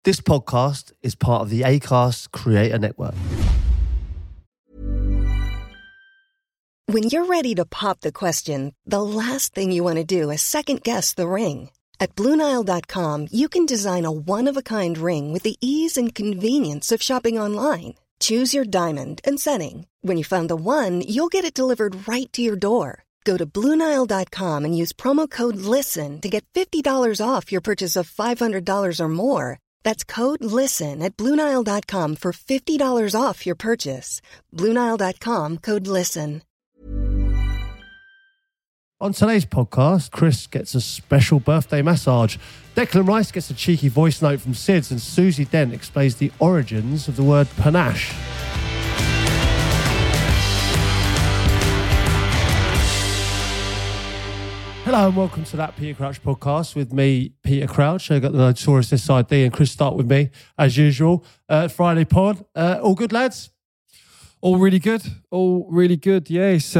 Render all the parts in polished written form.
This podcast is part of the Acast Creator Network. When you're ready to pop the question, the last thing you want to do is second-guess the ring. At BlueNile.com, you can design a one-of-a-kind ring with the ease and convenience of shopping online. Choose your diamond and setting. When you find the one, you'll get it delivered right to your door. Go to BlueNile.com and use promo code LISTEN to get $50 off your purchase of $500 or more. That's code LISTEN at BlueNile.com for $50 off your purchase. BlueNile.com, code LISTEN. On today's podcast, Chris gets a special birthday massage. Declan Rice gets a cheeky voice note from Sids, and Susie Dent explains the origins of the word panache. Hello and welcome to That Peter Crouch podcast with me, Peter Crouch. I've got the notorious SID and Chris Start with me, as usual. Friday pod. All good, lads? All really good. Yes.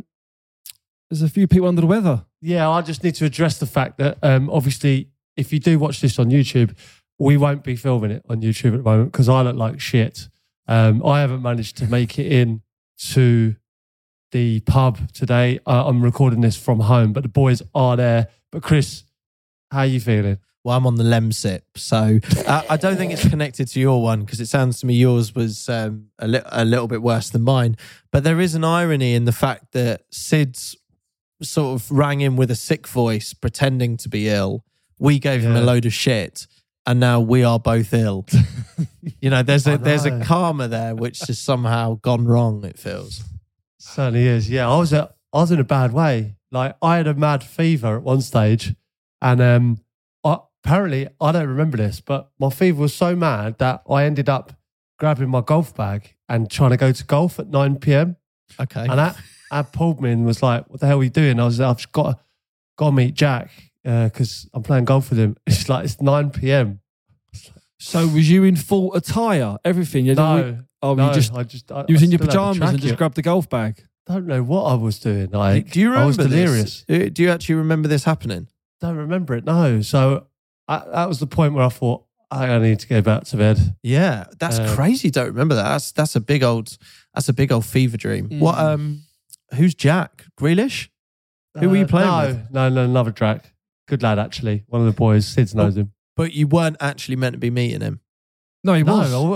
There's a few people under the weather. Yeah, I just need to address the fact that obviously if you do watch this on YouTube, we won't be filming it on YouTube at the moment because I look like shit. I haven't managed to make it in to the pub today. I'm recording this from home, but the boys are there. But Chris, how are you feeling? Well, I'm on the Lemsip, so I don't think it's connected to your one because it sounds to me yours was a little bit worse than mine. But there is an irony in the fact that Sid's sort of rang in with a sick voice, pretending to be ill. We gave him a load of shit, and now we are both ill. You know, there's a karma there which has somehow gone wrong. It feels. Certainly is. Yeah, I was in a bad way. Like I had a mad fever at one stage, and apparently I don't remember this, but my fever was so mad that I ended up grabbing my golf bag and trying to go to golf at 9 p.m. Okay, and that pulled me and was like, "What the hell are you doing?" I've just got to meet Jack because I'm playing golf with him. It's like it's 9 p.m. So was you in full attire? Everything? No. You was in your pajamas and just grabbed the golf bag? I don't know what I was doing. Like, do you remember I was delirious. This? Do you actually remember this happening? Don't remember it. No. So that was the point where I thought I need to go back to bed. Yeah, that's crazy. Don't remember that. That's a big old fever dream. What? Who's Jack Grealish? Who were you playing with? No, another Jack. Good lad, actually. One of the boys. Sids knows him. But you weren't actually meant to be meeting him. No, he was. I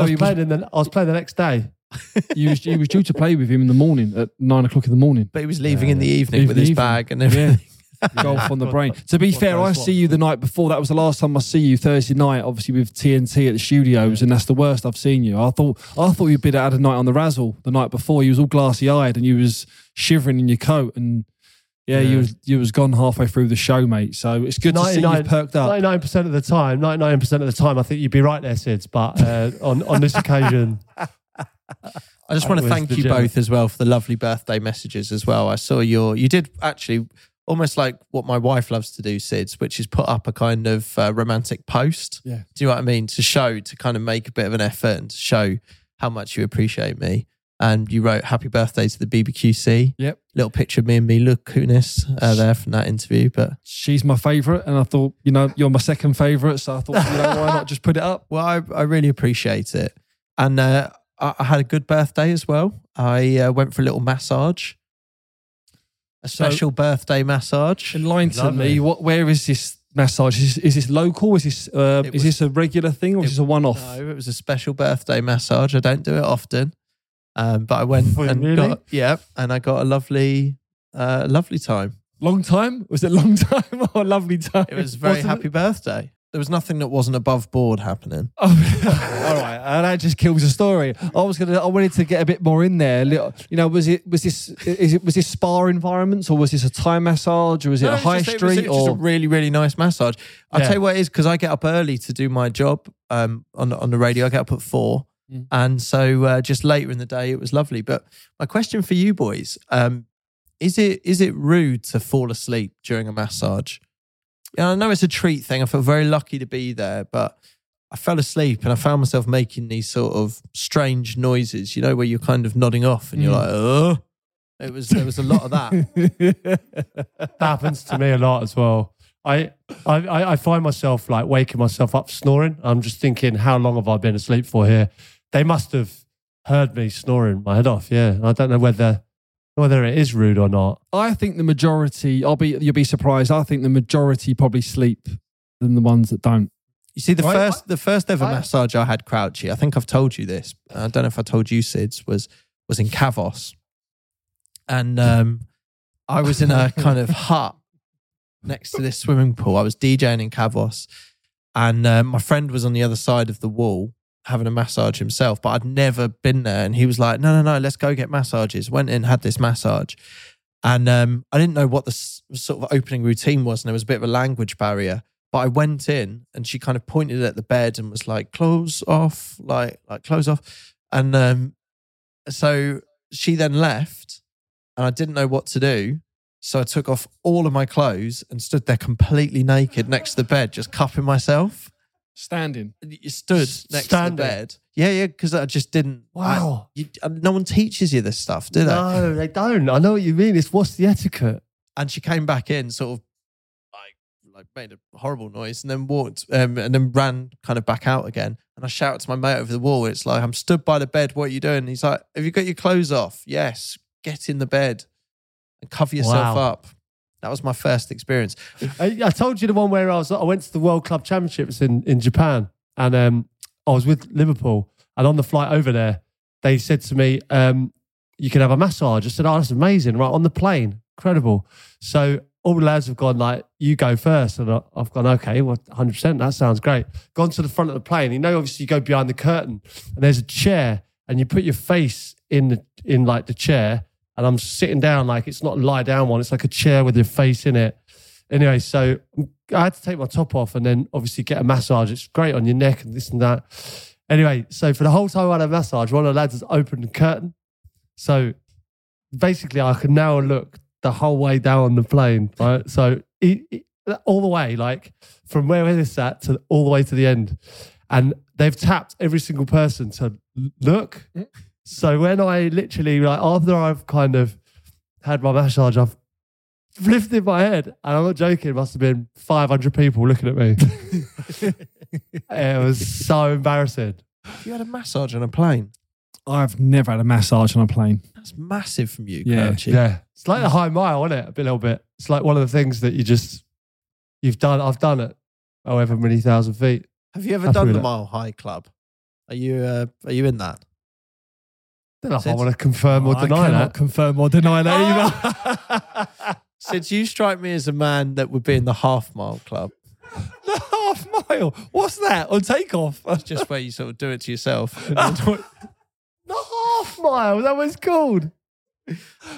was playing the next day. You was due to play with him in the morning at 9 o'clock in the morning. But he was leaving in the evening with his bag and everything. Yeah. Golf on the brain. To be fair, I see you the night before. That was the last time I see you, Thursday night, obviously with TNT at the studios, and that's the worst I've seen you. I thought you'd been had a night on the razzle the night before. You was all glassy-eyed and you was shivering in your coat, and you was gone halfway through the show, mate. So it's good to see you perked up. 99% of the time, I think you'd be right there, Sids. But on this occasion, I just want to thank you both as well for the lovely birthday messages as well. I saw you did actually almost like what my wife loves to do, Sids, which is put up a kind of romantic post. Yeah. Do you know what I mean? To kind of make a bit of an effort and to show how much you appreciate me. And you wrote happy birthday to the BBQC. Yep. Little picture of me and Mila Kunis there from that interview. But she's my favourite, and I thought, you're my second favourite, so I thought, why not just put it up? Well, I really appreciate it. And I had a good birthday as well. I went for a little massage. A special birthday massage. Enlighten me. Where is this massage? Is this local? Is this a regular thing, or is this a one-off? No, it was a special birthday massage. I don't do it often. But I went and I got a lovely time. Long time? Was it long time or a lovely time? It was very happy birthday. There was nothing that wasn't above board happening. Oh, all right, that just kills the story. I wanted to get a bit more in there. Was this spa environments, or was this a Thai massage, or was it a high street? It was just a really, really nice massage. I'll tell you what it is, because I get up early to do my job on the radio. I get up at 4. And so just later in the day, it was lovely. But my question for you boys, is it rude to fall asleep during a massage? I know it's a treat thing. I feel very lucky to be there, but I fell asleep and I found myself making these sort of strange noises, where you're kind of nodding off and you're like, there was a lot of that. That happens to me a lot as well. I find myself like waking myself up snoring. I'm just thinking, how long have I been asleep for here? They must have heard me snoring my head off. Yeah, I don't know whether it is rude or not. I think the majority. You'll be surprised. I think the majority probably sleep than the ones that don't. You see, the first ever massage I had, Crouchy, I think I've told you this. I don't know if I told you, Sids, was in Kavos. And I was in a kind of hut next to this swimming pool. I was DJing in Kavos. And my friend was on the other side of the wall having a massage himself, but I'd never been there. And he was like, no, let's go get massages. Went in, had this massage. And I didn't know what the sort of opening routine was. And there was a bit of a language barrier. But I went in and she kind of pointed at the bed and was like, close off, like close off. And so she then left and I didn't know what to do. So I took off all of my clothes and stood there completely naked next to the bed, just cupping myself. Standing. You stood next to the bed. Yeah, because I just didn't. Wow. No one teaches you this stuff, do they? No, they don't. I know what you mean. What's the etiquette? And she came back in, sort of like made a horrible noise, and then walked, and then ran kind of back out again. And I shouted to my mate over the wall. It's like, I'm stood by the bed. What are you doing? And he's like, have you got your clothes off? Yes. Get in the bed and cover yourself up. That was my first experience. I told you the one where I went to the World Club Championships in Japan, and I was with Liverpool, and on the flight over there, they said to me, you can have a massage. I said, oh, that's amazing. Right, on the plane. Incredible. So all the lads have gone like, you go first. And I've gone, okay, well, 100%, that sounds great. Gone to the front of the plane. Obviously you go behind the curtain and there's a chair and you put your face in like the chair, and I'm sitting down, like it's not a lie down one. It's like a chair with your face in it. Anyway, so I had to take my top off and then obviously get a massage. It's great on your neck and this and that. Anyway, so for the whole time I had a massage, one of the lads has opened the curtain. So basically I can now look the whole way down the plane, right? So all the way, like from where we sat to all the way to the end. And they've tapped every single person to look. So when I literally, like after I've kind of had my massage, I've lifted my head, and I'm not joking, it must have been 500 people looking at me. It was so embarrassing. You had a massage on a plane? I've never had a massage on a plane. That's massive from you, Yeah. Crouchy. Yeah. It's like the high mile, isn't it? A little bit. It's like one of the things that you've done. I've done it however many thousand feet. Have you ever done the Mile High Club? Are you in that? I don't know if I want to confirm or deny I cannot that. confirm or deny that either. Since you strike me as a man that would be in the Half Mile Club. The half mile. What's that? On takeoff? It's just where you sort of do it to yourself. The half mile, that was called. Do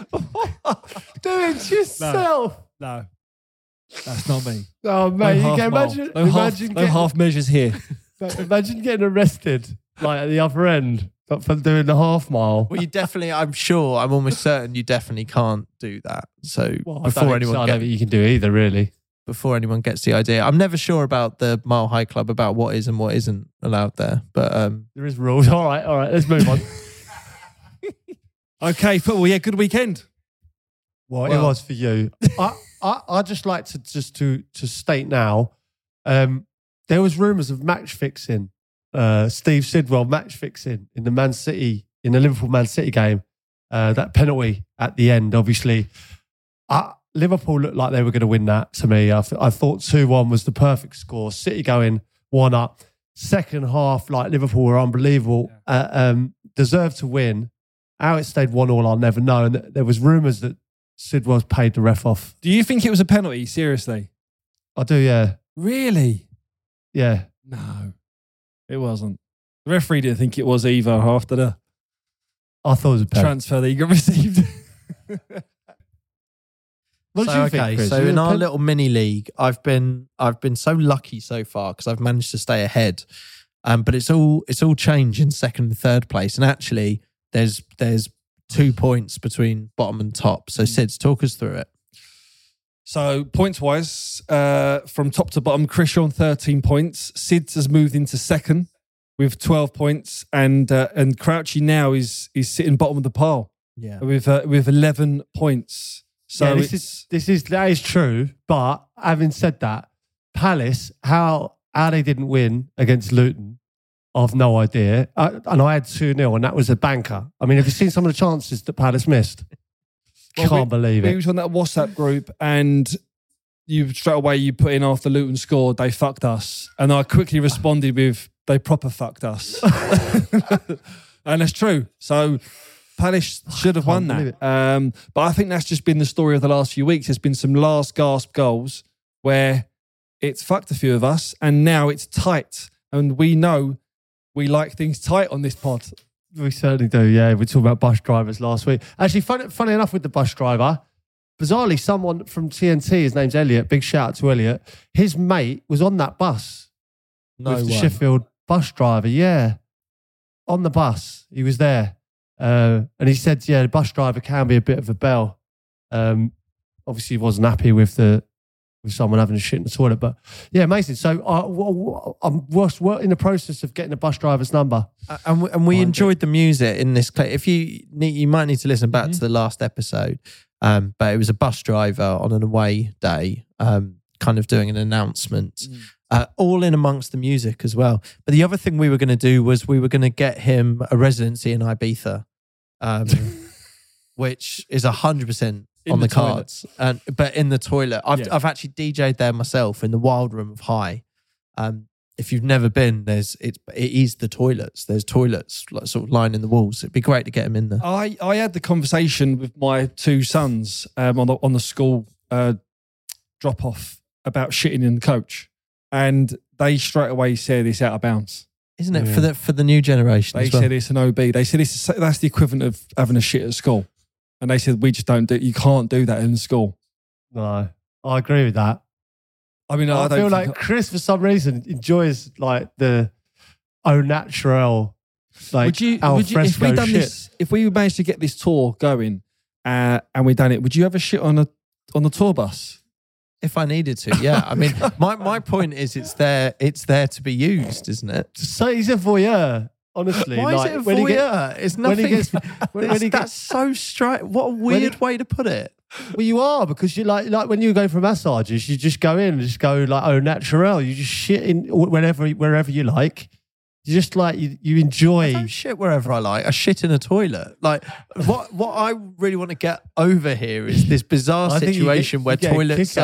it to yourself. No. That's not me. Oh, mate, you can imagine. No half measures here. Imagine getting arrested like at the other end, but for doing the half mile. Well, I'm almost certain you definitely can't do that. So I don't think you can do either, really. Before anyone gets the idea, I'm never sure about the Mile High Club, about what is and what isn't allowed there. But there is rules. All right, let's move on. Okay, football. Yeah, good weekend. Well, it was for you. I just like to state now. There was rumours of match fixing. Steve Sidwell match fixing in the Liverpool Man City game. That penalty at the end, obviously. Liverpool looked like they were going to win that to me. I thought 2-1 was the perfect score. City going 1-up. Second half, like Liverpool were unbelievable. Deserved to win. How it stayed 1-1, I'll never know. And there was rumours that Sidwell's paid the ref off. Do you think it was a penalty? Seriously? I do, yeah. Really? Yeah. No, it wasn't. The referee didn't think it was either after the I thought it was a penalty. transfer that he got received. What do you think, Chris? So in our little mini league, I've been so lucky so far because I've managed to stay ahead. But it's all changed in second and third place. And actually, there's 2 points between bottom and top. So Sids, talk us through it. So points-wise, from top to bottom, Chris, you're on 13 points. Sids has moved into second with 12 points. And Crouchy now is sitting bottom of the pile with 11 points. So that is true, but having said that, Palace, how they didn't win against Luton, I've no idea. And I had 2-0, and that was a banker. I mean, have you seen some of the chances that Palace missed? Can't believe it. We was on that WhatsApp group, and you straight away you put in after Luton scored, they fucked us. And I quickly responded with, they proper fucked us. And that's true. So Palace should have won that. But I think that's just been the story of the last few weeks. There's been some last gasp goals where it's fucked a few of us, and now it's tight. And we know we like things tight on this pod. We certainly do, yeah. We talked about bus drivers last week. Actually, funny enough with the bus driver, bizarrely, someone from TNT, his name's Elliot, big shout out to Elliot, his mate was on that bus with the Sheffield bus driver, yeah. On the bus, he was there. And he said, yeah, the bus driver can be a bit of a bell. Obviously, he wasn't happy with someone having a shit in the toilet. But yeah, amazing. So we're in the process of getting the bus driver's number. And we enjoyed the music in this clip. If you might need to listen back to the last episode, but it was a bus driver on an away day, kind of doing an announcement, all in amongst the music as well. But the other thing we were going to do was we were going to get him a residency in Ibiza, which is 100% on the cards, but in the toilet. I've actually DJ'd there myself in the Wild Room of High. If you've never been, it is the toilets. There's toilets like sort of lining the walls. It'd be great to get them in there. I had the conversation with my two sons on the school drop off about shitting in the coach, and they straight away said it's out of bounds. Isn't it for the new generation? They said it's an OB. They said that's the equivalent of having a shit at school. And they said, we just don't do, you can't do that in school. No, I agree with that. I mean, I feel like Chris, for some reason, enjoys like the au naturel, like if we done this, if we managed to get this tour going and we done it, would you ever shit on the tour bus? If I needed to, yeah. I mean, my point is it's there to be used, isn't it? So he's a voyeur. Honestly, why is it a voyeur? It's nothing. That's so straight. What a weird way to put it. Well, you are, because you like when you go for massages, you just go in and just go like au naturel. You just shit in wherever you like. You just like you enjoy. I don't shit wherever I like. I shit in a toilet. Like what I really want to get over here is this bizarre situation where toilets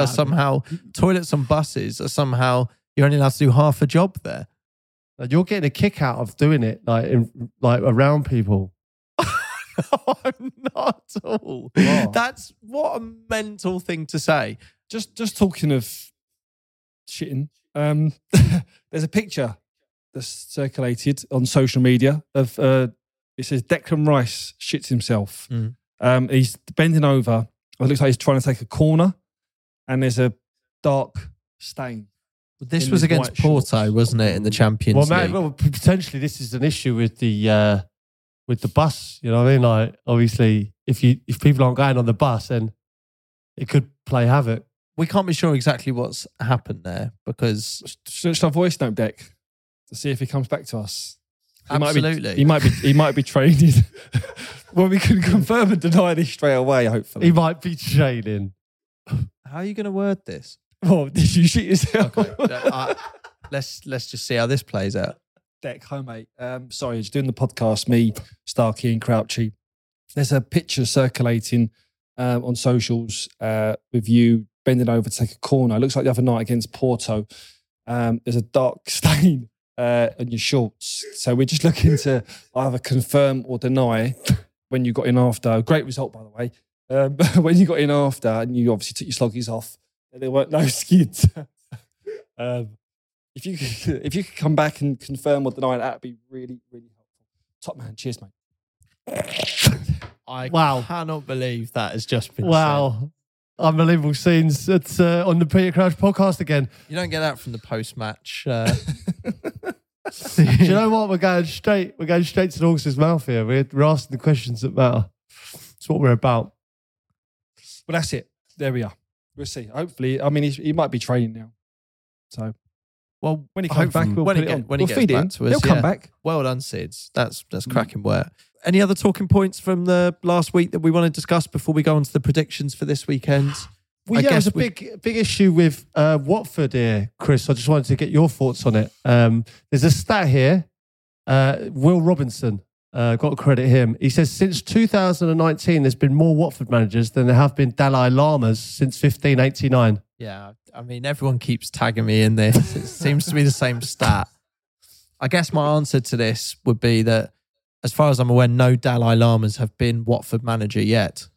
on buses are somehow you're only allowed to do half a job there. You're getting a kick out of doing it, like around people. No, I'm not at all. Wow. That's what a mental thing to say. Just talking of shitting, there's a picture that's circulated on social media of it says Declan Rice shits himself. He's bending over. It looks like he's trying to take a corner, and there's a dark stain. This was against Porto, wasn't it, in the Champions League? Well, potentially this is an issue with the bus. You know what I mean? Like, obviously, if people aren't going on the bus, then it could play havoc. We can't be sure exactly what's happened there because should I voice note Deck to see if he comes back to us? Absolutely, he might be training. Well, we can confirm and deny this straight away. Hopefully, he might be training. How are you going to word this? Oh, did you shit yourself? Okay. Let's just see how this plays out. Deck, hi mate. Sorry, just doing the podcast, me, Starkey and Crouchy. There's a picture circulating on socials with you bending over to take a corner. It looks like the other night against Porto. There's a dark stain on your shorts. So we're just looking to either confirm or deny when you got in after. Great result, by the way. When you got in after and you obviously took your sloggies off, there weren't no skids. If you could come back and confirm or deny, that'd be really, really helpful. Top man, cheers, mate. I cannot believe that has just been said. Unbelievable scenes on the Peter Crouch podcast again. You don't get that from the post-match. Do you know what? We're going straight to the horse's mouth here. We're asking the questions that matter. It's what we're about. Well, that's it. There we are. We'll see. Hopefully, I mean, he might be training now. So, well, when he comes back, we'll gets back to us, he'll come back. Well done, Sids. That's cracking work. Any other talking points from the last week that we want to discuss before we go on to the predictions for this weekend? Well, yeah, there's a big issue with Watford here, Chris. I just wanted to get your thoughts on it. There's a stat here. Will Robinson, got to credit him. He says since 2019, there's been more Watford managers than there have been Dalai Lamas since 1589. Yeah, I mean, everyone keeps tagging me in this. It seems to be the same stat. I guess my answer to this would be that, as far as I'm aware, no Dalai Lamas have been Watford manager yet.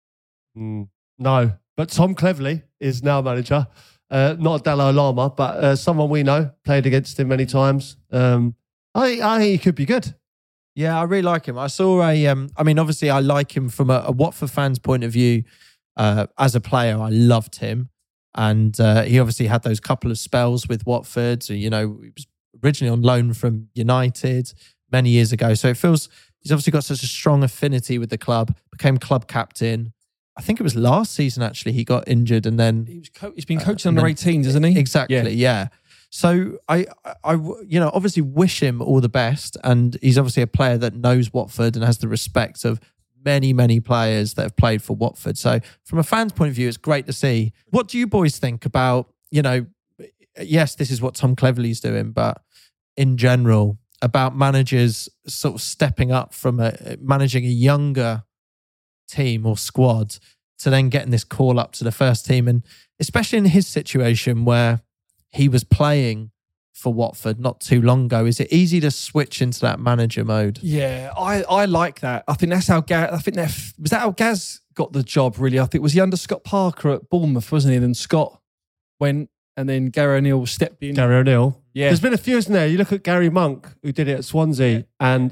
No, but Tom Cleverley is now manager. Not a Dalai Lama, but someone we know, played against him many times. I think he could be good. Yeah, I really like him. I saw I mean, obviously I like him from a Watford fan's point of view. As a player, I loved him. And he obviously had those couple of spells with Watford. So, you know, he was originally on loan from United many years ago. So it feels he's obviously got such a strong affinity with the club, became club captain. I think it was last season, actually, he got injured and then... He's been coaching under 18s, isn't he? Exactly, yeah. So I, you know, obviously wish him all the best. And he's obviously a player that knows Watford and has the respect of many, many players that have played for Watford. So from a fan's point of view, it's great to see. What do you boys think about, you know, yes, this is what Tom Cleverley's doing, but in general, about managers sort of stepping up from managing a younger team or squad to then getting this call up to the first team. And especially in his situation where he was playing for Watford not too long ago, is it easy to switch into that manager mode? Yeah, I like that. I think that's how was that how Gaz got the job, really? I think was he under Scott Parker at Bournemouth, wasn't he? And then Scott went and then Gary O'Neill stepped in. Gary O'Neill. Yeah. There's been a few, isn't there? You look at Gary Monk, who did it at Swansea, and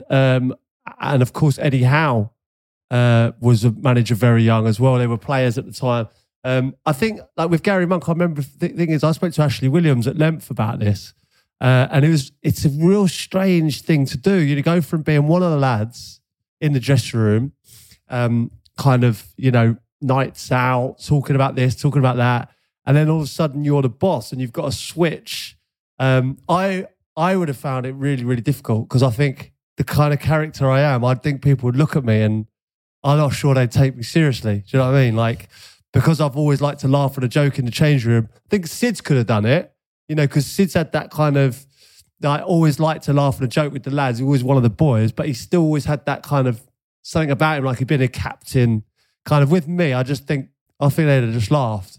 of course Eddie Howe was a manager very young as well. They were players at the time. I think like with Gary Monk, I remember the thing is I spoke to Ashley Williams at length about this. And it's a real strange thing to do. You go from being one of the lads in the dressing room, kind of, you know, nights out, talking about this, talking about that. And then all of a sudden you're the boss and you've got to switch. I would have found it really, really difficult because I think the kind of character I am, I think people would look at me and I'm not sure they'd take me seriously. Do you know what I mean? Like, because I've always liked to laugh at a joke in the change room. I think Sids could have done it. You know, because Sid's had that kind of, I always liked to laugh and a joke with the lads. He was one of the boys, but he still always had that kind of something about him, like he'd been a captain. Kind of with me, I think they'd have just laughed.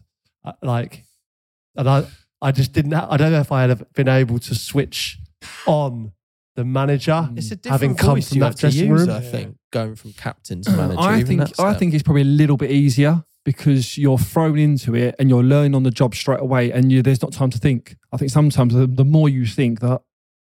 And I just didn't, I don't know if I had been able to switch on the manager. It's a having different come voice from you that have to dressing use, room. I think, going from captain to manager. I think it's probably a little bit easier because you're thrown into it and you're learning on the job straight away and there's not time to think. I think sometimes the more you think, that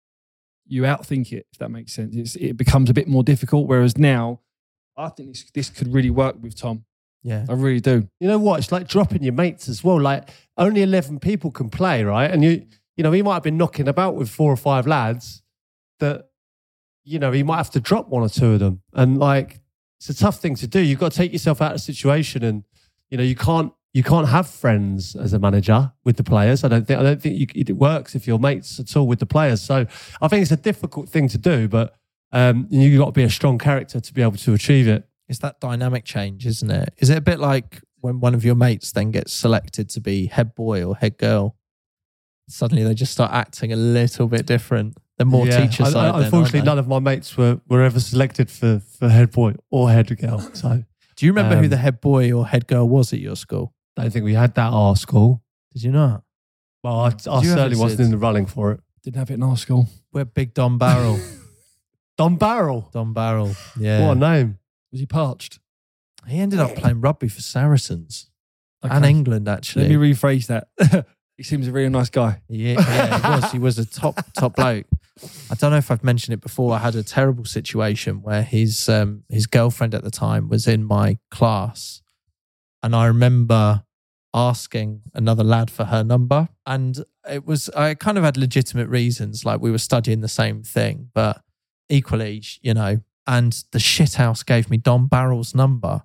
you outthink it, if that makes sense. It becomes a bit more difficult, whereas now, I think this could really work with Tom. Yeah. I really do. You know what? It's like dropping your mates as well. Like only 11 people can play, right? And you know, he might have been knocking about with 4 or 5 lads that, you know, he might have to drop 1 or 2 of them. And like, it's a tough thing to do. You've got to take yourself out of the situation and, you know, you can't have friends as a manager with the players. I don't think it works if you're mates at all with the players. So I think it's a difficult thing to do, but you've got to be a strong character to be able to achieve it. It's that dynamic change, isn't it? Is it a bit like when one of your mates then gets selected to be head boy or head girl? Suddenly they just start acting a little bit different. They're more teacher side. Unfortunately, none of my mates were ever selected for head boy or head girl. So. Do you remember who the head boy or head girl was at your school? I don't think we had that at our school. Did you not? Well, I certainly wasn't in the running for it. Didn't have it in our school. We're big Don Barrel. Don Barrel? Don Barrel, yeah. What a name. Was he parched? He ended up playing rugby for Saracens. Okay. And England, actually. Let me rephrase that. He seems a really nice guy. Yeah, he was. He was a top bloke. I don't know if I've mentioned it before. I had a terrible situation where his girlfriend at the time was in my class. And I remember asking another lad for her number. And I kind of had legitimate reasons, like we were studying the same thing, but equally, you know, and the shithouse gave me Don Barrel's number.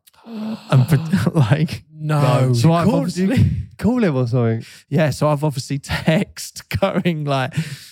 And like, no. So I've obviously call him or something. Yeah, so I've obviously text going like,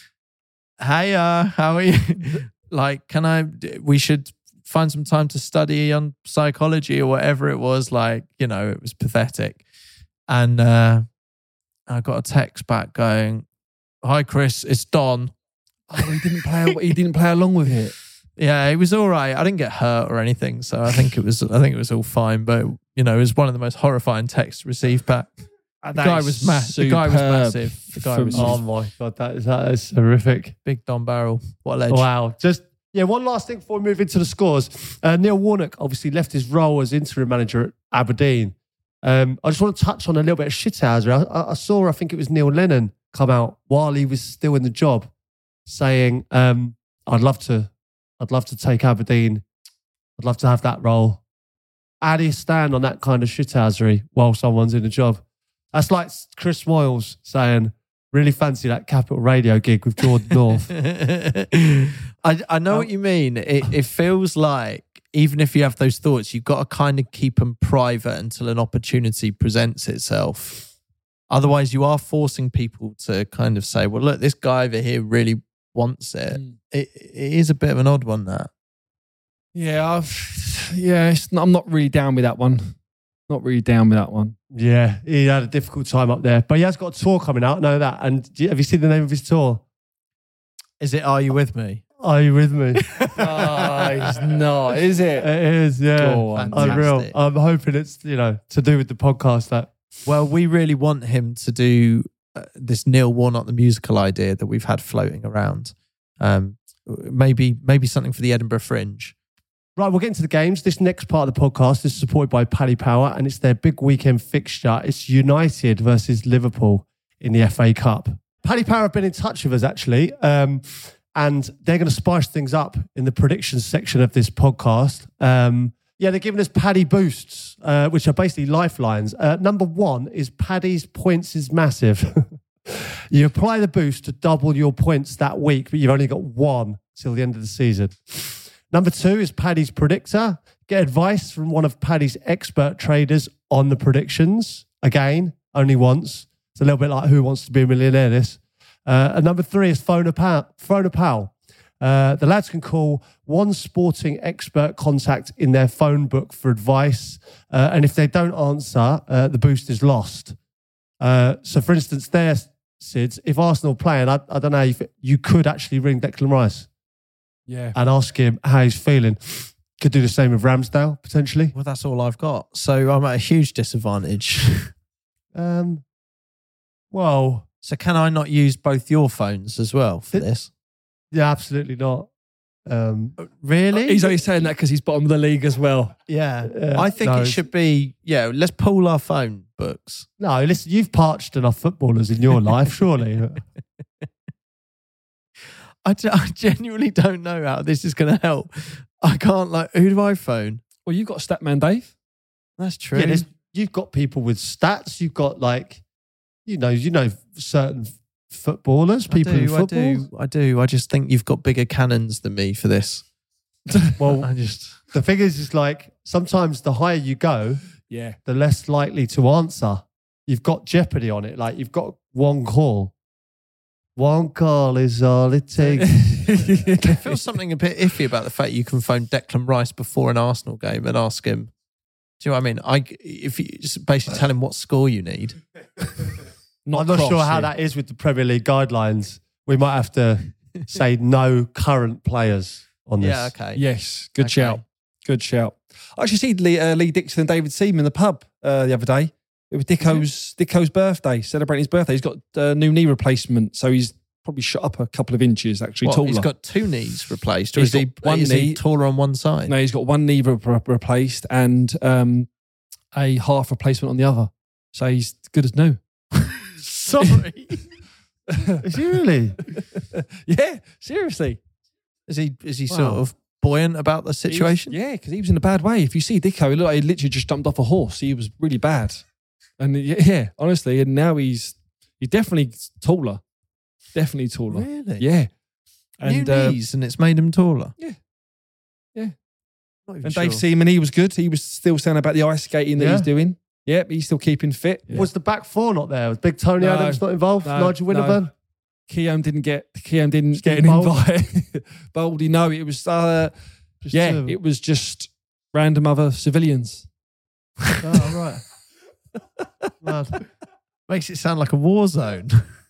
hey, how are you? Like, we should find some time to study on psychology or whatever it was. Like, you know, it was pathetic. And I got a text back going, "Hi Chris, it's Don." Oh, he didn't play. He didn't play along with it. Yeah, it was all right. I didn't get hurt or anything, so I think it was all fine. But it was one of the most horrifying texts received back. The guy was massive. The guy was massive. Oh my God, that is horrific. Big Don Barrel. What a legend. Wow. One last thing before we move into the scores. Neil Warnock obviously left his role as interim manager at Aberdeen. I just want to touch on a little bit of shithousery. I saw, I think it was Neil Lennon come out while he was still in the job saying, I'd love to take Aberdeen. I'd love to have that role. How do you stand on that kind of shithousery while someone's in a job? That's like Chris Moyles saying, really fancy that Capital Radio gig with Jordan North. I know what you mean. It feels like even if you have those thoughts, you've got to kind of keep them private until an opportunity presents itself. Otherwise, you are forcing people to kind of say, well, look, this guy over here really wants it. It is a bit of an odd one, that. Yeah, I'm not really down with that one. Not really down with that one. Yeah, he had a difficult time up there. But he has got a tour coming out, I know that. And have you seen the name of his tour? Is it Are You With Me? Are You With Me? It's not, is it? It is, yeah. Fantastic. I'm hoping it's, to do with the podcast. That. Well, we really want him to do this Neil Warnock, the musical idea that we've had floating around. Maybe something for the Edinburgh Fringe. Right, we'll get into the games. This next part of the podcast is supported by Paddy Power, and it's their big weekend fixture. It's United versus Liverpool in the FA Cup. Paddy Power have been in touch with us, actually, and they're going to spice things up in the predictions section of this podcast. They're giving us Paddy boosts, which are basically lifelines. Number one is Paddy's points is massive. You apply the boost to double your points that week, but you've only got one till the end of the season. Number two is Paddy's predictor. Get advice from one of Paddy's expert traders on the predictions. Again, only once. It's a little bit like Who Wants to Be a Millionaire, this. And number three is Phone a Pal. The lads can call one sporting expert contact in their phone book for advice. And if they don't answer, the boost is lost. So, for instance, there, Sids, if Arsenal playing, I don't know, if you could actually ring Declan Rice. Yeah. And ask him how he's feeling. Could do the same with Ramsdale, potentially. Well, that's all I've got. So I'm at a huge disadvantage. So can I not use both your phones as well for this? Yeah, absolutely not. Really? He's only saying that because he's bottom of the league as well. Yeah. I think it should be, let's pool our phone books. No, listen, you've parched enough footballers in your life, surely. I genuinely don't know how this is going to help. I can't, who do I phone? Well, you've got Statman Dave. That's true. Yeah, you've got people with stats. You've got certain footballers, people in football. I do. I just think you've got bigger cannons than me for this. Well, the thing is sometimes the higher you go, the less likely to answer. You've got jeopardy on it. You've got one call. One call is all it takes. I feel something a bit iffy about the fact you can phone Declan Rice before an Arsenal game and ask him, do you know what I mean? If you just basically tell him what score you need. I'm not sure how that is with the Premier League guidelines. We might have to say no current players on this. Yeah, okay. Yes, good shout. Good shout. I actually see Lee Dixon and David Seaman in the pub the other day. It was Dicko's birthday, celebrating his birthday. He's got a new knee replacement, so he's probably shot up a couple of inches, actually taller. He's got two knees replaced, or is he taller on one side? No, he's got one knee replaced and a half replacement on the other. So he's good as new. Sorry. Is he really? Yeah, seriously. Is he sort of buoyant about the situation? Because he was in a bad way. If you see Dicko, he looked like he literally just jumped off a horse. He was really bad. And honestly, and now he's definitely taller. Definitely taller. Really? Yeah. And new knees and it's made him taller? Yeah. Not even and sure. Dave Seaman, he was good. He was still saying about the ice skating that he's doing. Yep, he's still keeping fit. Yeah. Was the back four not there? Was Big Tony Adams not involved? Nigel Winterburn? No. Keown didn't get an invite. Baldy, no, it was it was just random other civilians. Oh, right. Man, makes it sound like a war zone.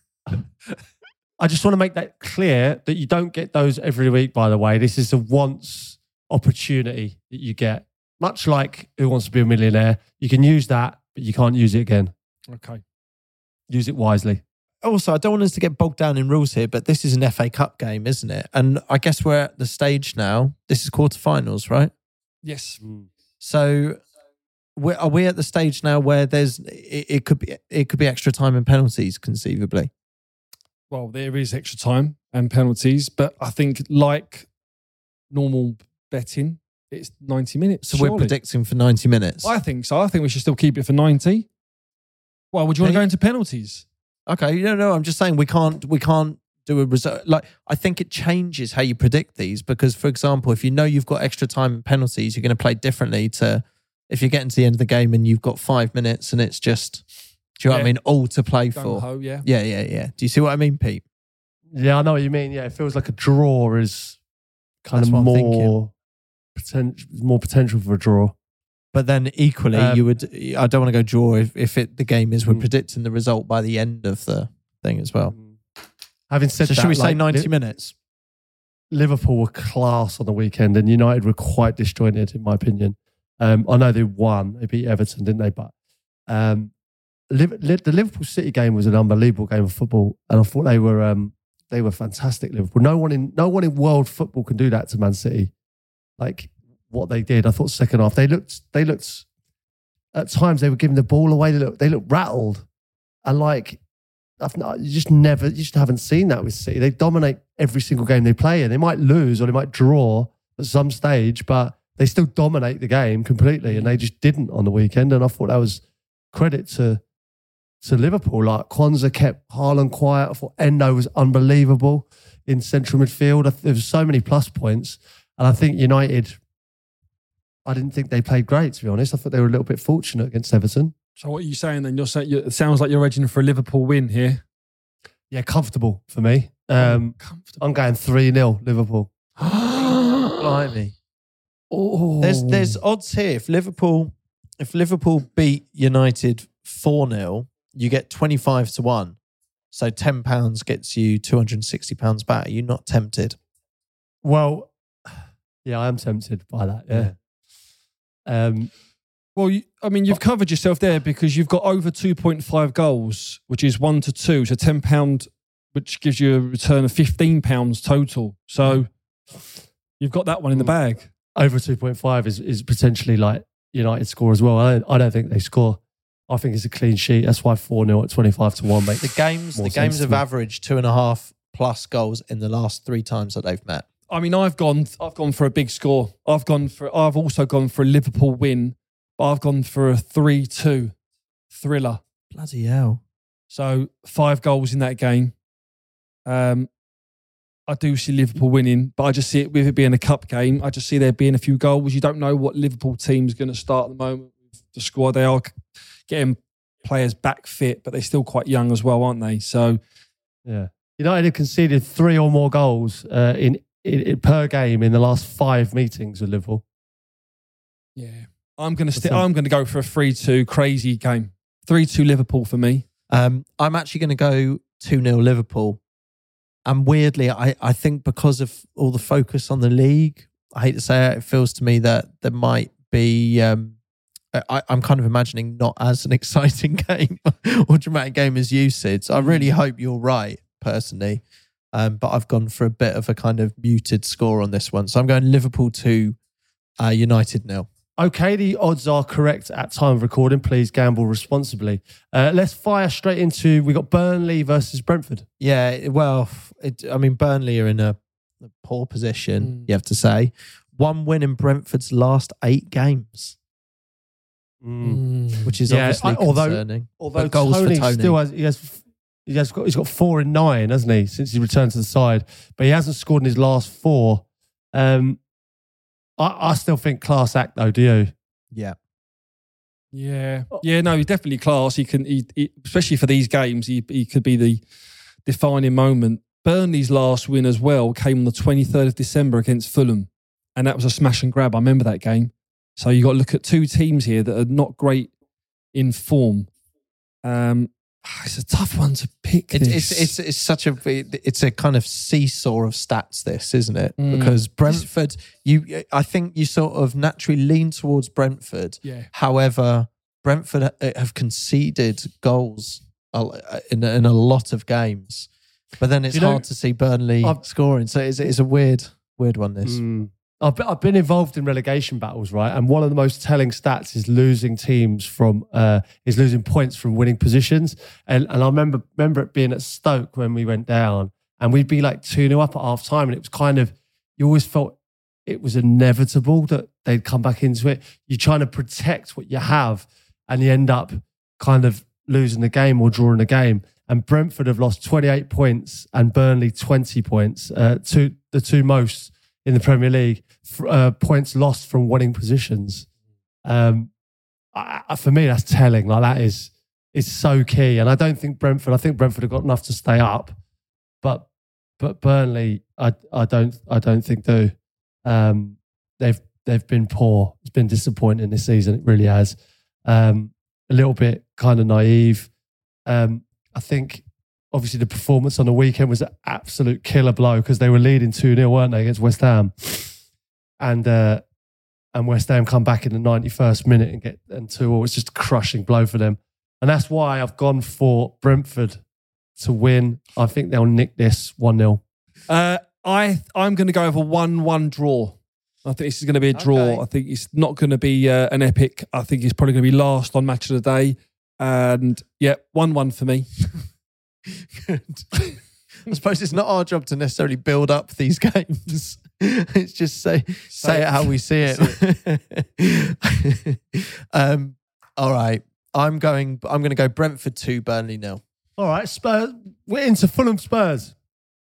I just want to make that clear that you don't get those every week, by the way. This is a once opportunity that you get. Much like Who Wants to Be a Millionaire, you can use that, but you can't use it again. Okay. Use it wisely. Also, I don't want us to get bogged down in rules here, but this is an FA Cup game, isn't it? And I guess we're at the stage now. This is quarterfinals, right? Yes. So, are we at the stage now where it could be extra time and penalties conceivably? Well, there is extra time and penalties, but I think like normal betting, it's 90 minutes. So we're predicting for 90 minutes. I think so. I think we should still keep it for 90. Well, would you want to go into penalties? Okay, no. I'm just saying we can't do a result. Like, I think it changes how you predict these because, for example, if you know you've got extra time and penalties, you're going to play differently to if you're getting to the end of the game and you've got 5 minutes and it's just, do you know what I mean? All to play for. Gung-ho, yeah. Yeah. Do you see what I mean, Pete? Yeah, I know what you mean. Yeah, it feels like a draw is kind That's of what I'm more potential for a draw. But then equally, I don't want to go draw if the game is we're predicting the result by the end of the thing as well. Having said that, should we say 90 minutes? Liverpool were class on the weekend and United were quite disjointed, in my opinion. I know they won. They beat Everton, didn't they? But the Liverpool City game was an unbelievable game of football. And I thought they were fantastic, Liverpool. No one in world football can do that to Man City. Like, what they did. I thought second half they looked at times they were giving the ball away. They looked rattled, and like you just haven't seen that with City. They dominate every single game they play in. They might lose or they might draw at some stage, but they still dominate the game completely, and they just didn't on the weekend. And I thought that was credit to Liverpool. Like Kwanzaa kept Haaland quiet. I thought Endo was unbelievable in central midfield. There was so many plus points, and I think United. I didn't think they played great, to be honest. I thought they were a little bit fortunate against Everton. So what are you saying then? You're saying it sounds like you're edging for a Liverpool win here. Yeah, comfortable for me. I'm going 3-0 Liverpool. Blimey. Oh. There's odds here. If Liverpool beat United 4-0, you get 25-1. So £10 gets you £260 back. Are you not tempted? Well, yeah, I am tempted by that. Yeah. Well, you've covered yourself there because you've got over 2.5 goals, which is 1 to 2, so £10, which gives you a return of £15 total. So you've got that one in the bag. Over 2.5 is potentially like United score as well. I don't think they score. I think it's a clean sheet. That's why 4-0 at 25-1 makes the games have averaged 2.5 plus goals in the last 3 times that they've met. I mean, I've gone for a big score. I've also gone for a Liverpool win, but I've gone for a 3-2 thriller. Bloody hell. So 5 goals in that game. I do see Liverpool winning, but I just see it with it being a cup game. I just see there being a few goals. You don't know what Liverpool team's going to start at the moment with the squad. They are getting players back fit, but they're still quite young as well, aren't they? So, yeah. United have conceded 3 or more goals in per game in the last 5 meetings with Liverpool. Yeah, I'm going to go for a 3-2 crazy game. 3-2 Liverpool for me. I'm actually going to go 2-0 Liverpool. And weirdly, I think because of all the focus on the league, I hate to say it feels to me that there might be. I'm kind of imagining not as an exciting game or dramatic game as you, Sid. So I really hope you're right, personally. But I've gone for a bit of a kind of muted score on this one. So I'm going Liverpool 2, United 0. Okay, the odds are correct at time of recording. Please gamble responsibly. Let's fire straight into, we got Burnley versus Brentford. Yeah, well, Burnley are in a poor position, you have to say. 1 win in Brentford's last 8 games. Which is obviously concerning. Although Tony still has... He's got 4 in 9, hasn't he, since he returned to the side? But he hasn't scored in his last 4. I still think class act though. Do you? Yeah. No, he's definitely class. He can, especially for these games, he could be the defining moment. Burnley's last win as well came on the 23rd of December against Fulham, and that was a smash and grab. I remember that game. So you got to look at 2 teams here that are not great in form. It's a tough one to pick. It's such a kind of seesaw of stats, this, isn't it? Because Brentford, I think you sort of naturally lean towards Brentford. Yeah. However, Brentford have conceded goals in a lot of games, but then it's hard to see Burnley scoring. So it's a weird one. This. I've been involved in relegation battles, right? And one of the most telling stats is losing points from winning positions. And I remember it being at Stoke when we went down, and we'd be like 2-0 up at half time, and it was kind of, you always felt it was inevitable that they'd come back into it. You're trying to protect what you have, and you end up kind of losing the game or drawing the game. And Brentford have lost 28 points and Burnley 20 points, the two most in the Premier League, points lost from winning positions. For me, that's telling. Like, that is so key. And I think Brentford have got enough to stay up, but Burnley, I don't think do. They've been poor. It's been disappointing this season. It really has. A little bit kind of naive. I think obviously the performance on the weekend was an absolute killer blow because they were leading 2-0, weren't they, against West Ham? And West Ham come back in the 91st minute and get 2-2. It's just a crushing blow for them. And that's why I've gone for Brentford to win. I think they'll nick this 1-0. I'm going to go over 1-1 draw. I think this is going to be a draw. Okay. I think it's not going to be an epic. I think it's probably going to be last on Match of the Day. And 1-1 for me. Good. I suppose it's not our job to necessarily build up these games. It's just say it how we see it. All right. I'm going to go Brentford 2, Burnley 0. All right, Spurs. We're into Fulham Spurs.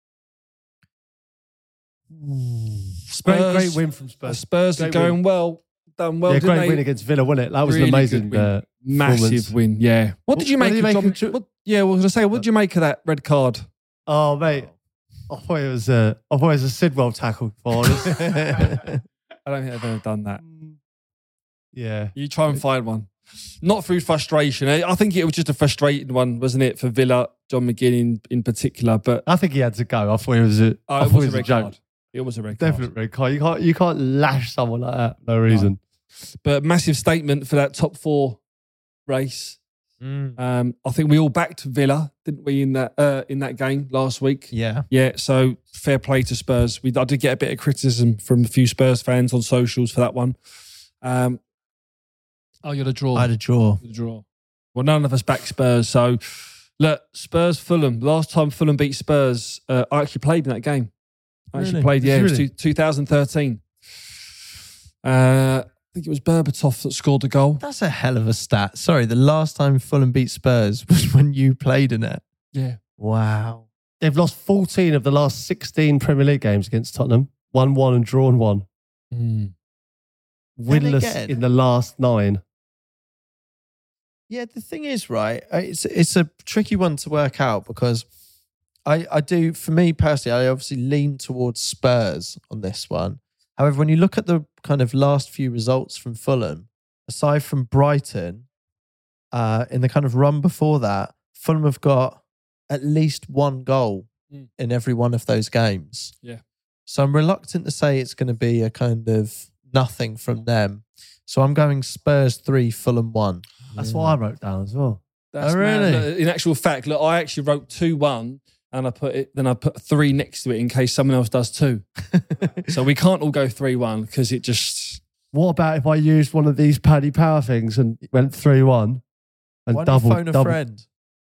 Great win from Spurs. Spurs are going well. Done well. Yeah, great win against Villa, wasn't it? That was really an amazing massive win. Yeah. What did you make of John? What did you make of that red card? Oh, mate, I thought it was a Sidwell tackle. For honest. I don't think I've ever done that. Yeah, you try and find one. Not through frustration. I think it was just a frustrating one, wasn't it, for Villa, John McGinn in particular? But I think he had to go. I thought it was a red card. It was a red card. Definite red card. You can't lash someone like that for no reason. No. But massive statement for that top 4 race. I think we all backed Villa, didn't we, in that game last week? Yeah. Yeah, so fair play to Spurs. I did get a bit of criticism from a few Spurs fans on socials for that one. You had a draw. I had a draw. Well, none of us backed Spurs. So, look, Spurs-Fulham. Last time Fulham beat Spurs, I actually played in that game. It was 2013. I think it was Berbatov that scored the goal. That's a hell of a stat. Sorry, the last time Fulham beat Spurs was when you played in it. Yeah. Wow. They've lost 14 of the last 16 Premier League games against Tottenham. 1-1 and drawn 1. Winless in the last 9. Yeah, the thing is, right, it's a tricky one to work out because I do, for me personally, I obviously lean towards Spurs on this one. However, when you look at the kind of last few results from Fulham, aside from Brighton, in the kind of run before that, Fulham have got at least 1 goal in every one of those games. Yeah. So I'm reluctant to say it's going to be a kind of nothing from them. So I'm going Spurs 3, Fulham 1. That's what I wrote down as well. That's really? Look, in actual fact, look, I actually wrote 2-1. And I put 3 next to it in case someone else does 2. So we can't all go 3-1 because it just... What about if I used one of these Paddy Power things and went 3-1 and Why double? Phone a friend.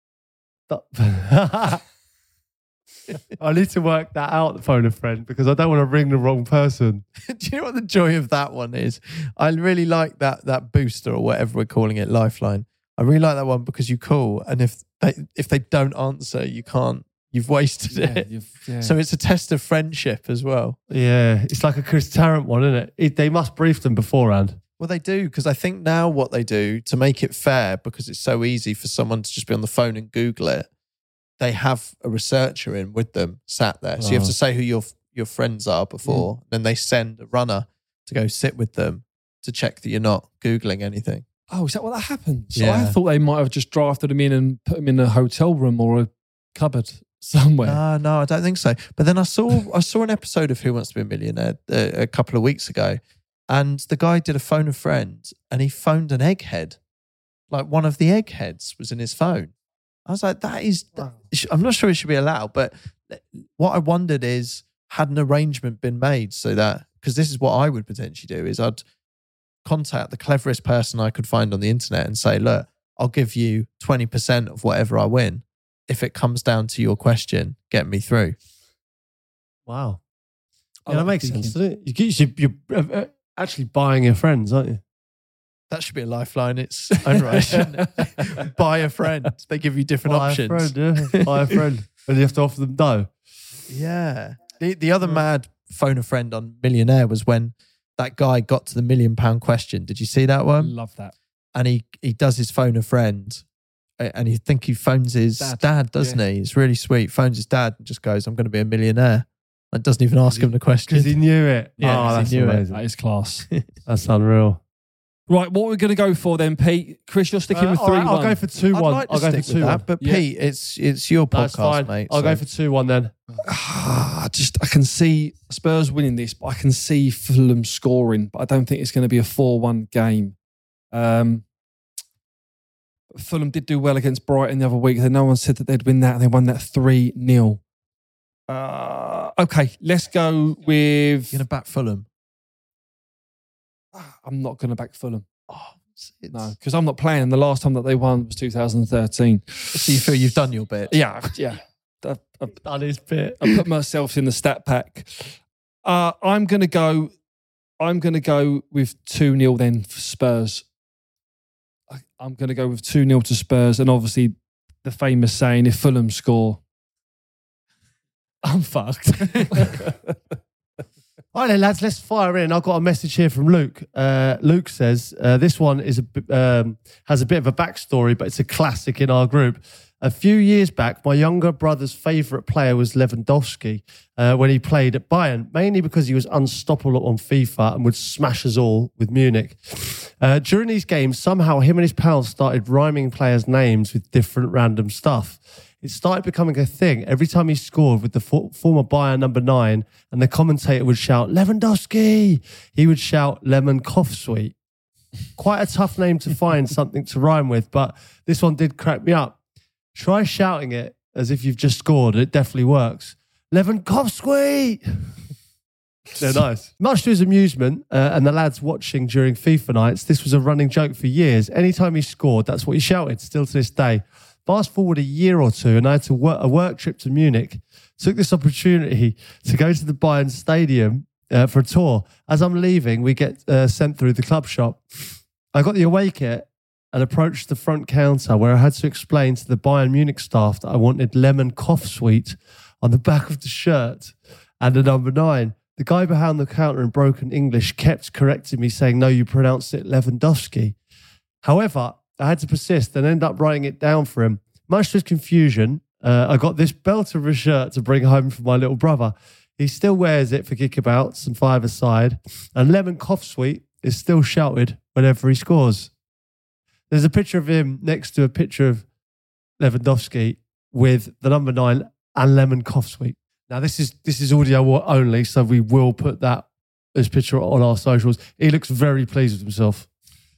I need to work that out, the phone a friend, because I don't want to ring the wrong person. Do you know what the joy of that one is? I really like that booster or whatever we're calling it, Lifeline. I really like that one because you call, and if they don't answer, you've wasted it. So it's a test of friendship as well. Yeah, it's like a Chris Tarrant one, isn't it? They must brief them beforehand. Well, they do, because I think now what they do to make it fair, because it's so easy for someone to just be on the phone and Google it, they have a researcher in with them sat there. So you have to say who your friends are before, then they send a runner to go sit with them to check that you're not Googling anything. Oh, is that what that happened? So Yeah. I thought they might have just drafted him in and put him in a hotel room or a cupboard somewhere. No, I don't think so. But then I saw an episode of Who Wants to Be a Millionaire a couple of weeks ago, and the guy did a phone a friend, and he phoned an egghead. Like one of the eggheads was in his phone. I was like, I'm not sure it should be allowed, but what I wondered is, had an arrangement been made so that, because this is what I would potentially do, is I'd contact the cleverest person I could find on the internet and say, look, I'll give you 20% of whatever I win. If it comes down to your question, get me through. Wow. I Yeah, that like makes thinking. sense, doesn't it? You're actually buying your friends, aren't you? That should be a lifeline. It's own right. shouldn't it? Buy a friend. They give you different options. Buy a friend, yeah. Buy a friend. And you have to offer them dough. Yeah. The other mad phone a friend on Millionaire was when that guy got to the £1 million question. Did you see that one? Love that. And he does his phone a friend, and he phones his dad, doesn't he? It's really sweet. Phones his dad and just goes, I'm going to be a millionaire. And doesn't even ask him the question. Because he knew it. Yeah, oh, 'cause that's he knew it. amazing. That is class. That's unreal. Right, what are we going to go for then, Pete? Chris, you're sticking with 3-1. All right, I'll go for 2-1. I'd like to I'll go for stick with 2-1. that, but Yeah. Pete, it's your That's podcast, fine. mate. I'll so- go for 2-1 then. I can see Spurs winning this, but I can see Fulham scoring, but I don't think it's going to be a 4-1 game. Fulham did do well against Brighton the other week. No one said that they'd win that, and they won that 3-0. Okay, let's go with... You're going to back Fulham? I'm not going to back Fulham. Oh, No, because I'm not playing. The last time that they won was 2013. So you feel you've done your bit? Yeah. I've Done his bit. I put myself in the stat pack. I'm going to go with 2-0 then for Spurs. I'm going to go with 2-0 to Spurs, and obviously the famous saying, if Fulham score, I'm fucked. All right then, lads, let's fire in. I've got a message here from Luke. Luke says, this one is has a bit of a backstory, but it's a classic in our group. A few years back, my younger brother's favourite player was Lewandowski when he played at Bayern, mainly because he was unstoppable on FIFA and would smash us all with Munich. During these games, somehow him and his pals started rhyming players' names with different random stuff. It started becoming a thing. Every time he scored with the former Bayern number 9 and the commentator would shout, Lewandowski, he would shout Lemon Cough Sweet. Quite a tough name to find something to rhyme with, but this one did crack me up. Try shouting it as if you've just scored. It definitely works. Lemon Cough Sweet. They're nice. Much to his amusement and the lads watching during FIFA nights, this was a running joke for years. Anytime he scored, that's what he shouted, still to this day. Fast forward a year or two, and I had to a work trip to Munich. Took this opportunity to go to the Bayern Stadium for a tour. As I'm leaving, we get sent through the club shop. I got the away kit and approached the front counter where I had to explain to the Bayern Munich staff that I wanted Lemon Cough Sweet on the back of the shirt and the number 9. The guy behind the counter in broken English kept correcting me, saying, no, you pronounced it Lewandowski. However, I had to persist and end up writing it down for him. Much to his confusion, I got this belter of a shirt to bring home for my little brother. He still wears it for kickabouts and five-a-side, and Lemon Cough Sweet is still shouted whenever he scores. There's a picture of him next to a picture of Lewandowski with the number 9 and Lemon Cough Sweet. Now, this is audio only, so we will put this picture on our socials. He looks very pleased with himself.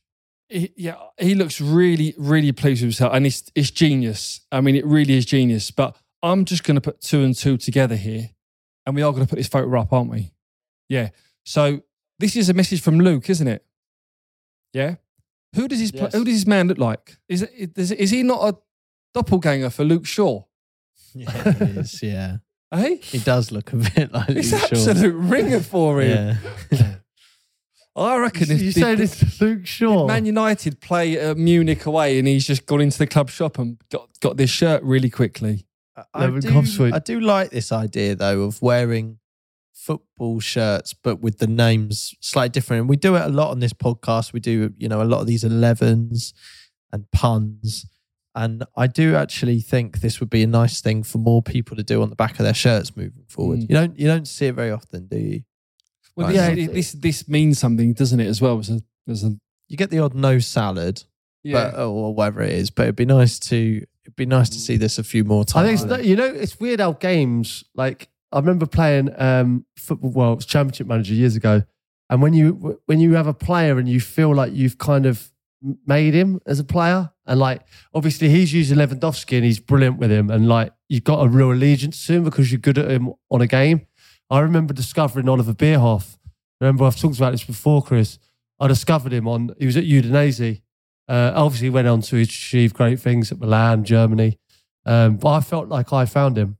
He looks really, really pleased with himself, and it's genius. I mean, it really is genius. But I'm just going to put 2 and 2 together here, and we are going to put this photo up, aren't we? Yeah. So this is a message from Luke, isn't it? Yeah. Who does this man look like? Is he not a doppelganger for Luke Shaw? Yeah, he is, yeah. Hey, He does look a bit like it's Luke Shaw. absolute ringer for him. Yeah. I reckon You said it's Luke Shaw. Man United play Munich away, and he's just gone into the club shop and got this shirt really quickly. Lemon Cough Sweet. I do like this idea, though, of wearing football shirts, but with the names slightly different. And we do it a lot on this podcast. We do, a lot of these 11s and puns. And I do actually think this would be a nice thing for more people to do on the back of their shirts moving forward. Mm. You don't see it very often, do you? Well, Right. this means something, doesn't it? As well as a You get the odd no salad, or whatever it is. But it'd be nice to see this a few more times. I think it's weird how games, like I remember playing football. Well, it was Championship Manager years ago, and when you have a player and you feel like you've kind of made him as a player, and like obviously he's using Lewandowski and he's brilliant with him, and like you've got a real allegiance to him because you're good at him on a game. I remember discovering Oliver Bierhoff. Remember, I've talked about this before, Chris. I discovered him he was at Udinese. Obviously, he went on to achieve great things at Milan, Germany. But I felt like I found him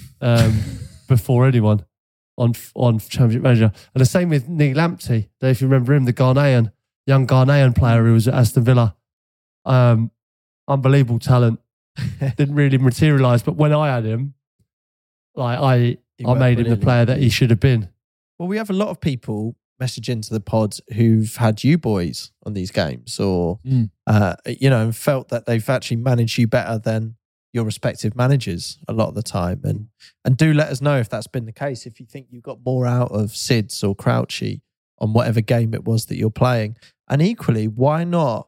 before anyone on Championship Manager. And the same with Neil Lamptey. I don't know if you remember him, the young Ghanaian player who was at Aston Villa. Unbelievable talent. Didn't really materialise. But when I had him, like I made him the player that he should have been. Well, we have a lot of people message into the pod who've had you boys on these games or, and felt that they've actually managed you better than your respective managers a lot of the time. And do let us know if that's been the case, if you think you got more out of Sids or Crouchy on whatever game it was that you're playing. And equally, why not?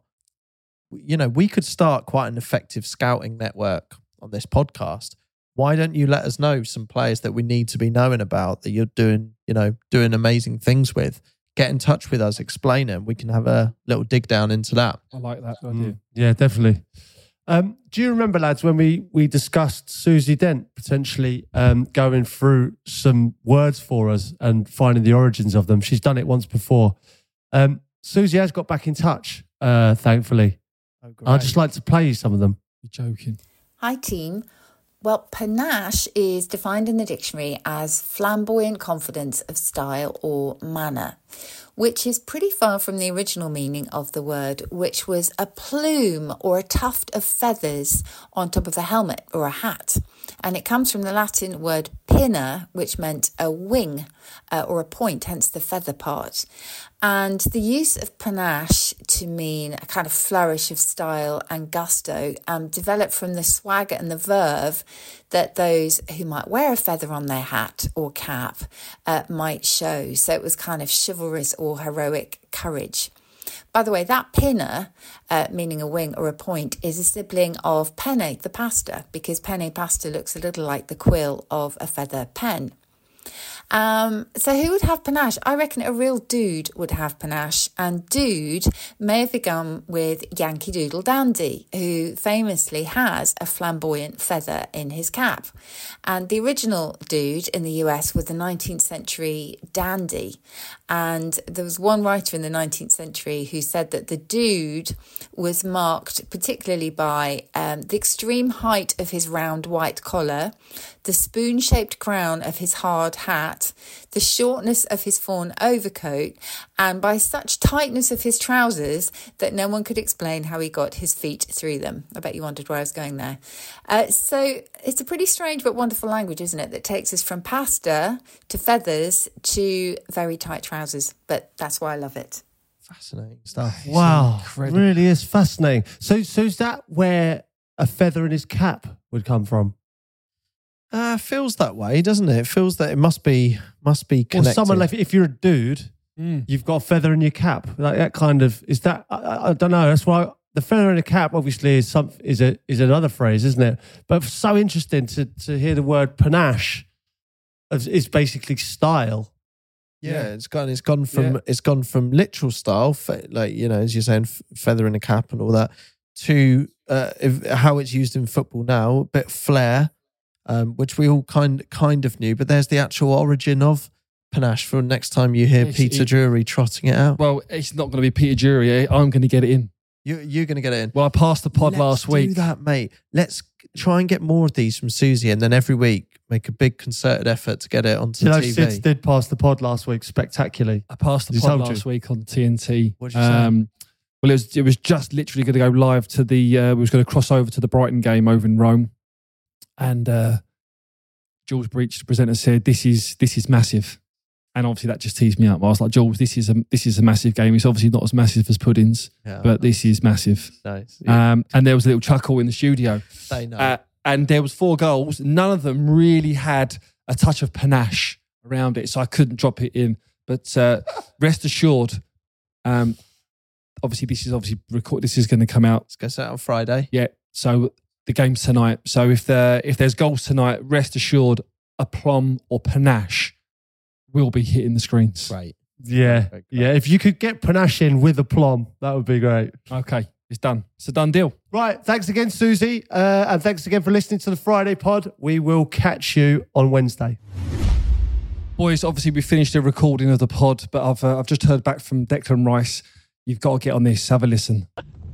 We could start quite an effective scouting network on this podcast. Why don't you let us know some players that we need to be knowing about that you're doing amazing things with? Get in touch with us, explain them. We can have a little dig down into that. I like that idea. Yeah, definitely. Do you remember, lads, when we discussed Susie Dent potentially going through some words for us and finding the origins of them? She's done it once before. Susie has got back in touch, thankfully. Oh, great. I'd just like to play you some of them. You're joking. Hi, team. Well, panache is defined in the dictionary as flamboyant confidence of style or manner, which is pretty far from the original meaning of the word, which was a plume or a tuft of feathers on top of a helmet or a hat. And it comes from the Latin word pinna, which meant a wing or a point, hence the feather part. And the use of panache to mean a kind of flourish of style and gusto developed from the swagger and the verve that those who might wear a feather on their hat or cap might show. So it was kind of chivalrous or heroic courage. By the way, that pinna, meaning a wing or a point, is a sibling of penne, the pasta, because penne pasta looks a little like the quill of a feather pen. So who would have panache? I reckon a real dude would have panache, and dude may have begun with Yankee Doodle Dandy, who famously has a flamboyant feather in his cap. And the original dude in the US was the 19th century dandy. And there was one writer in the 19th century who said that the dude was marked particularly by the extreme height of his round white collar, the spoon-shaped crown of his hard hat, the shortness of his fawn overcoat, and by such tightness of his trousers that no one could explain how he got his feet through them. I bet you wondered where I was going there. So it's a pretty strange but wonderful language, isn't it, that takes us from pasta to feathers to very tight trousers. But that's why I love it. Fascinating stuff. Wow, really is fascinating. So is that where a feather in his cap would come from? Feels that way, doesn't it? It feels that it must be connected. Or someone like, if you're a dude, you've got a feather in your cap. Like that kind of, is that, I don't know. That's why the feather in a cap obviously is another phrase, isn't it? But it's so interesting to hear the word panache is basically style. Yeah, it's gone from literal style, like, as you're saying, feather in a cap and all that, to how it's used in football now, a bit flair. Which we all kind of knew, but there's the actual origin of panache for next time you hear Peter Drury trotting it out. Well, it's not going to be Peter Drury. I'm going to get it in. You're going to get it in. Well, I passed the pod last week. Let's do that, mate. Let's try and get more of these from Susie, and then every week make a big concerted effort to get it onto TV. Sid did pass the pod last week spectacularly. I passed the pod last week on TNT. What did you say? Well, it was just literally going to go live to we was going to cross over to the Brighton game over in Rome. And Jules Breach, the presenter, said, "This is massive," and obviously that just teased me up. I was like, "Jules, this is a massive game. It's obviously not as massive as Puddings, but this is massive." Nice. Yeah. And there was a little chuckle in the studio. They know. And there was 4 goals. None of them really had a touch of panache around it, so I couldn't drop it in. But rest assured, obviously this is going to come out. It's going to out on Friday. Yeah. So the game's tonight. So if there's goals tonight, rest assured, Aplomb or Panache will be hitting the screens. Right. Yeah. Yeah. If you could get Panache in with Aplomb, that would be great. Okay. It's done. It's a done deal. Right. Thanks again, Susie. And thanks again for listening to the Friday pod. We will catch you on Wednesday. Boys, obviously we finished the recording of the pod, but I've just heard back from Declan Rice. You've got to get on this. Have a listen.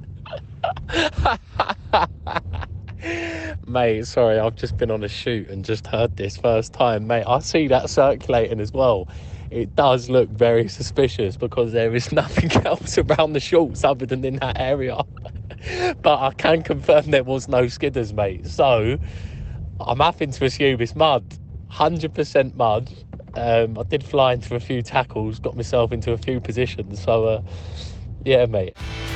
Mate, sorry, I've just been on a shoot and just heard this first time. Mate, I see that circulating as well. It does look very suspicious because there is nothing else around the shorts other than in that area. But I can confirm there was no skidders, mate. So I'm having to assume it's mud. 100% mud. I did fly into a few tackles, got myself into a few positions. So, yeah, mate.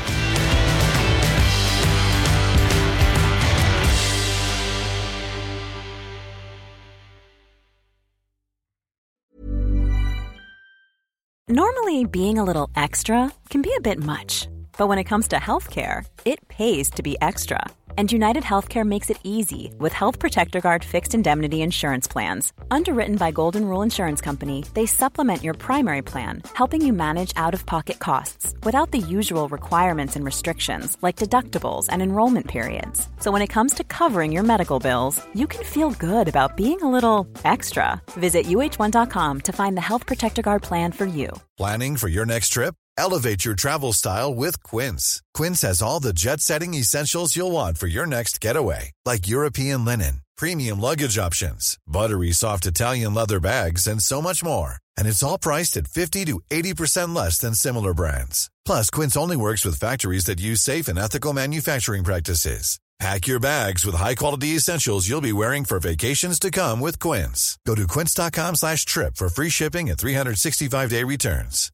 Normally, being a little extra can be a bit much. But when it comes to healthcare, it pays to be extra. And United Healthcare makes it easy with Health Protector Guard fixed indemnity insurance plans. Underwritten by Golden Rule Insurance Company, they supplement your primary plan, helping you manage out-of-pocket costs without the usual requirements and restrictions like deductibles and enrollment periods. So when it comes to covering your medical bills, you can feel good about being a little extra. Visit UH1.com to find the Health Protector Guard plan for you. Planning for your next trip? Elevate your travel style with Quince. Quince has all the jet-setting essentials you'll want for your next getaway, like European linen, premium luggage options, buttery soft Italian leather bags, and so much more. And it's all priced at 50 to 80% less than similar brands. Plus, Quince only works with factories that use safe and ethical manufacturing practices. Pack your bags with high-quality essentials you'll be wearing for vacations to come with Quince. Go to quince.com/trip for free shipping and 365-day returns.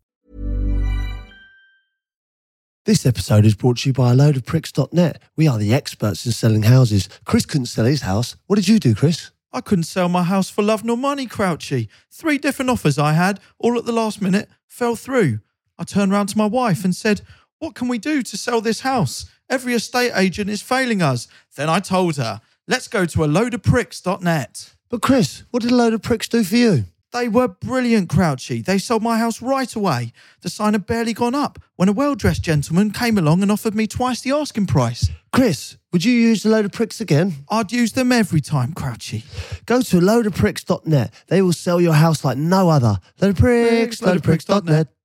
This episode is brought to you by AloadofPricks.net. We are the experts in selling houses. Chris couldn't sell his house. What did you do, Chris? I couldn't sell my house for love nor money, Crouchy. 3 different offers I had, all at the last minute, fell through. I turned round to my wife and said, "What can we do to sell this house? Every estate agent is failing us." Then I told her, "Let's go to AloadofPricks.net. But Chris, what did A Load of Pricks do for you? They were brilliant, Crouchy. They sold my house right away. The sign had barely gone up when a well-dressed gentleman came along and offered me twice the asking price. Chris, would you use A Load of Pricks again? I'd use them every time, Crouchy. Go to AloadofPricks.net. They will sell your house like no other. AloadofPricks.net.